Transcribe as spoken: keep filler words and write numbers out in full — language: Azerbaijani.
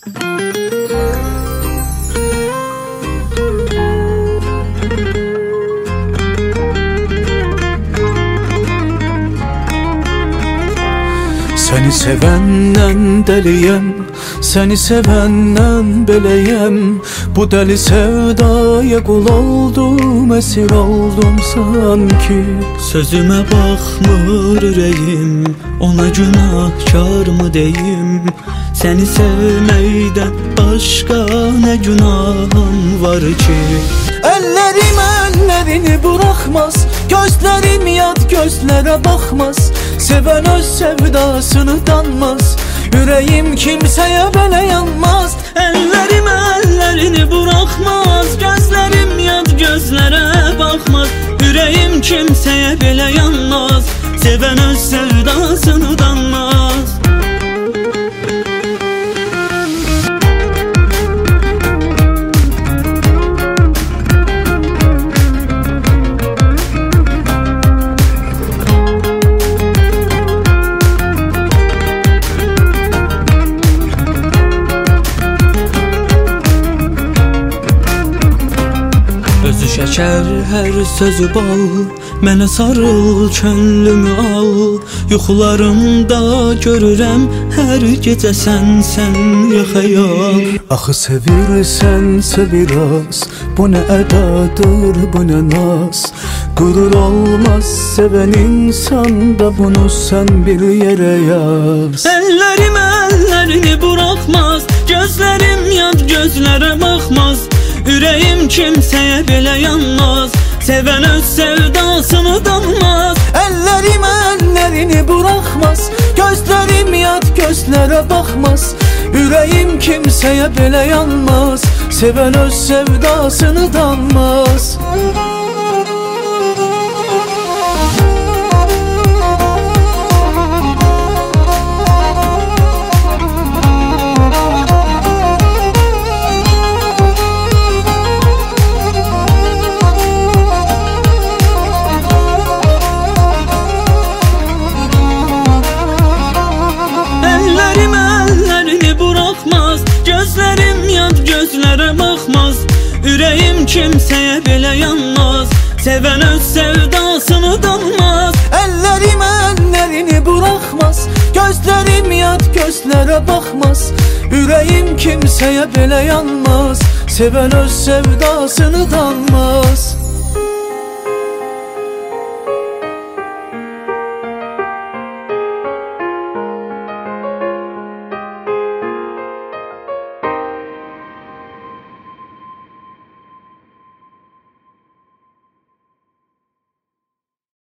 Seni sevenden deliyem, seni sevenden beleyem. Bu deli sevdaya kul oldum, esir oldum sanki. Sözüme bakmır ürəyim, ona günahkar mı deyim? Seni sevməkdən başqa nə günahım var ki? Ellerim ellerini bırakmaz, gözlerim yad gözlere bakmaz. Seven öz sevdasını danmaz, yüreğim kimseye böyle yanmaz. Ellerim ellerini bırakmaz, gözlerim yad gözlere bakmaz. Yüreğim kimseye belə yanmaz, seven öz sevdasını danmaz. Özü şəkər, hər sözü bal, mənə sarıl, könlümü al. Yuxularımda görürəm hər gecə sən, sən ya xəyal. Axı sevirsən biraz, bu nə ədadır, bu nə naz. Qürur olmaz seven insanda, bunu sən bir yerə yaz. Ellerim ellerini bırakmaz, gözlerim yad gözlərə baxmaz. Ürəyim kimsəyə belə yanmaz, seven öz sevdasını danmaz. Ellerim ellerini bırakmaz, gözlerim yad gözlere bakmaz. Yüreğim kimseye belə yanmaz, seven öz sevdasını danmaz. Gözlerim yad gözlərə baxmaz, ürəyim kimsəyə belə yanmaz, seven öz sevdasını danmaz. Ellerim ellerini bırakmaz, gözlerim yad gözlere bakmaz. Yüreğim kimseye belə yanmaz, seven öz sevdasını danmaz.